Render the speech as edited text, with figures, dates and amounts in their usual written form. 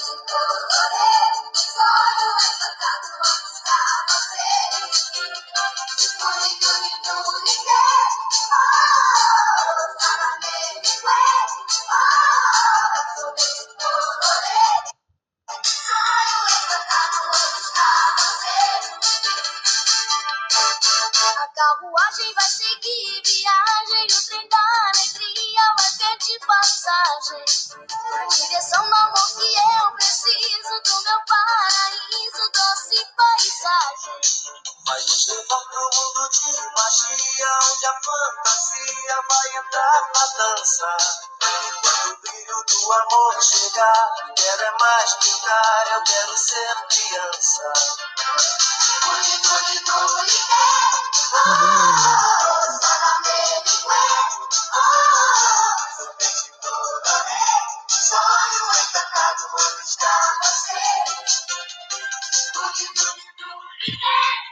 A carruagem vai seguir viagem, o trem da alegria vai ter de passagem. Na direção do amor que eu preciso, do meu paraíso, doce paisagem. Vai nos levar pro mundo de magia, onde a fantasia vai entrar na dança. Quando o brilho do amor chegar, quero é mais brincar, eu quero ser criança. Sonho encantado, onde está você?